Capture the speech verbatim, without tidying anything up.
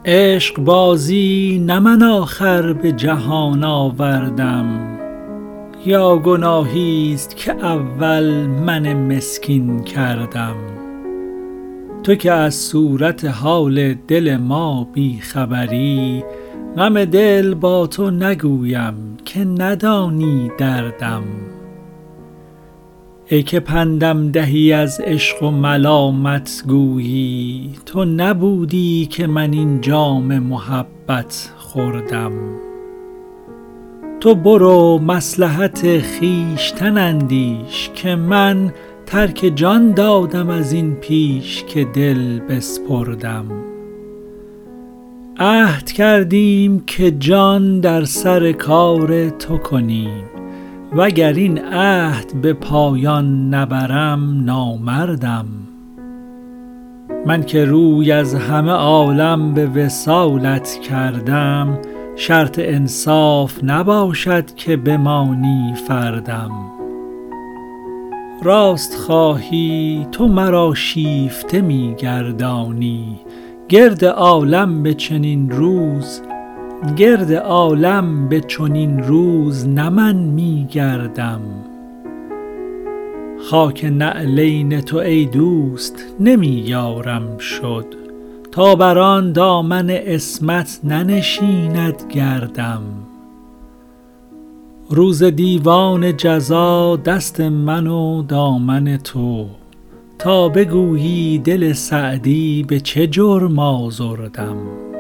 عشق بازی نه من آخر به جهان آوردم، یا گناهیست که اول من مسکین کردم. تو که از صورت حال دل ما بی خبری، غم دل با تو نگویم که ندانی دردم. ای که پندم دهی از عشق و ملامت گویی، تو نبودی که من این جام محبت خوردم. تو برو مصلحت خویشتن اندیش، که من ترک جان دادم از این پیش که دل بسپردم. عهد کردیم که جان در سر کار تو کنیم، وگر این عهد به پایان نبرم نامردم. من که روی از همه عالم به وصالت کردم، شرط انصاف نباشد که بمانی فردم. راست خواهی تو مرا شیفته می گردانی، گرد عالم به چنین روز گرد عالم به چنین روز نه من می گردم. خاک نعلین تو ای دوست نمی یارم شد، تا بر آن دامن عصمت ننشیند گردم. روز دیوان جزا دست من و دامن تو، تا بگویی دل سعدی به چه جرم آزردم.